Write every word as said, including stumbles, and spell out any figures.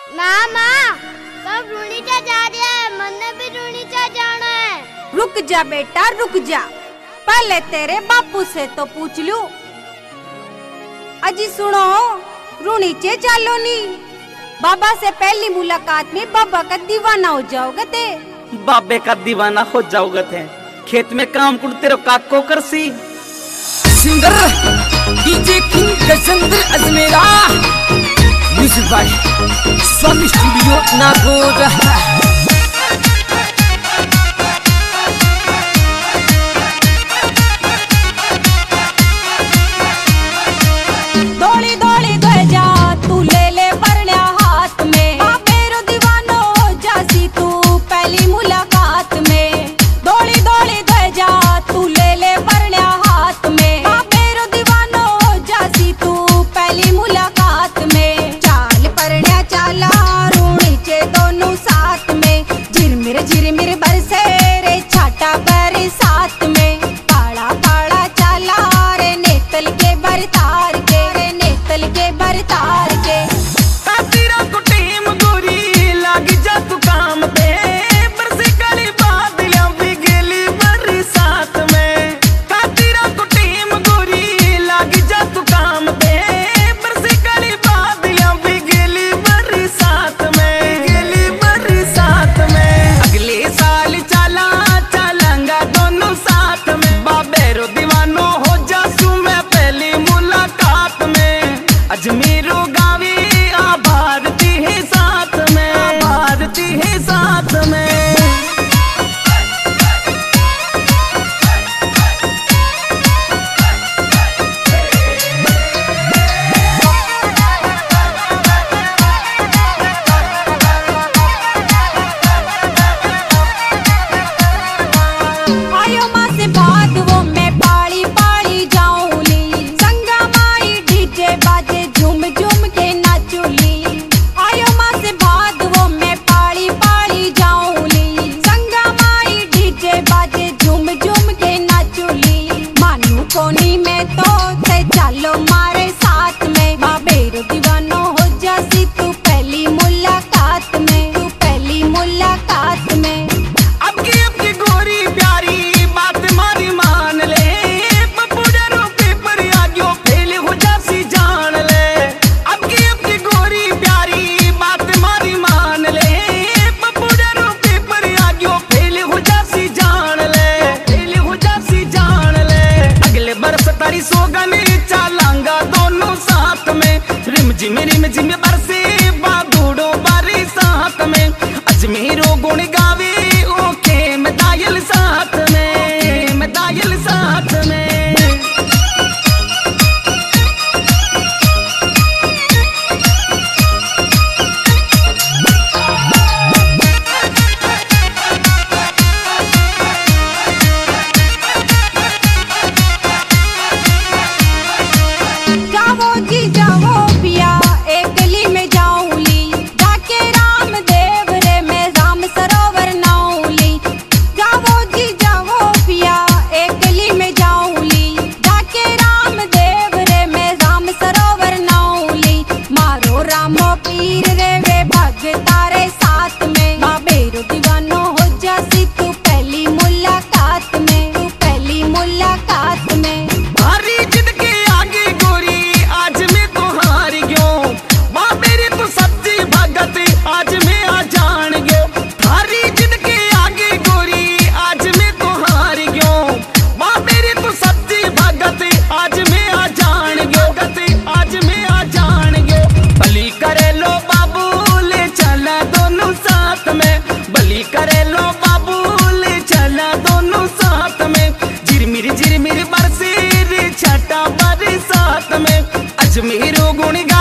माँ माँ कब रूणीचा जा रहा है, मैंने भी रूणीचा जाना है। रुक जा बेटा रुक जा, पहले तेरे बापू से तो पूछ लूं। अजी सुनो, रूणीचे चालो नी, बाबा से पहली मुलाकात में बाबा का दीवाना हो जाओगे ते। बाबे का दीवाना हो जाओगे थे, खेत में काम कुड़ तेरे काको कर सी। Singer DJ king Gajendra Ajmera, music by Swami studio Nagaur. दौड़ी दौड़ी ध्वजा तू ले ले परण्या हाथ में, बाबेरो दीवानो हो जासी तू पहली मुलाकात में। दौड़ी दौड़ी ध्वजा तू ले ले परण्या हाथ में, बाबेरो दीवानो हो जासी तू पहली मुलाकात में। चाल परण्या चाला रूणीचे दोनों साथ में, झिरमिर झिरमिर बरसे रे छाटा बर साथ में। काला काला चाला रे नेतल के बरतार के, रे नेतल के बरतार के। तातीरा को टीम गोरी लागी जा तू काम पे, बरसे काली बादलियां भी गेली बरसात में। तातीरा को टीम गोरी लागी जा तू काम पे, बरसे काली बादलियां भी गेली बरसात में, गेली बरसात में। अगले साल चला चलांगा दोनों साथ में, बाबेरो दीवानो हो जासू मैं पहली मुलाकात में। अजमेरो गावी आ भारती है साथ में, आ भारती है साथ में। आयो माँ से बाद वो मैं पाली पाली जाऊंली, संगा माई डीजे बाजे झूम झूम के नाचूली। आयो माँ से बाद वो मैं पाली पाली जाऊंली, संगा माई डीजे बाजे झूम झूम के नाचूली। मानू कोनी में तो ते चालो मारे साथ में, बाबेरो दीवानो हो जासी तू पहली मुलाकात में, तू पहली मुलाकात में। अब की अब की गोरी प्यारी बात मारी मान ले, पप्पू डरो पेपर आगे फेल हो जासी जान ले। अब की अब की गोरी प्यारी बात मारी मान ले, पप्पू डरो पेपर आगे फेल हो जासी जान ले, फेल हो जासी जान ले। अगले बरस तारी सोगन चलांगा दोनों साथ में, रिम जिम रिम जिम बरसे बादूड़ो बारी साथ में। अजमेरो गुण गावे ओके मैं दायल साथ में, मैं दायल साथ में। जाओ जी जाओ पिया एक गली में जाऊंली, जाके राम देव रे मैं राम सरोवर नाऊंली। जाओ जी जाओ पिया एक गली में जाऊंली, जाके राम देव रे मैं राम सरोवर नाऊंली। मारो रामो पीर रे वे भगता रे साथ में, बाबेरो दीवानो हो जासी तू पहली मुलाकात में, तू पहली मुलाकात में। हारी जिद के आगे गोरी आज मैं तो हार गयो, माँ मेरी तो सच्ची भगत आज मैं आ जान गयो। हारी जिद के आगे गोरी आज मैं तो हार गयो, माँ मेरी तो सच्ची भगत आज मैं आ जान गयो, गत आज मैं आ जान गयो। बलि करे लो बाबू ले चला दोनों साथ में, बलि करे लो बाबू ले चला दोनों साथ में। झिरमिर झिरमिर बरसे रे छाटा बरसात में, अजमेरो गुण गा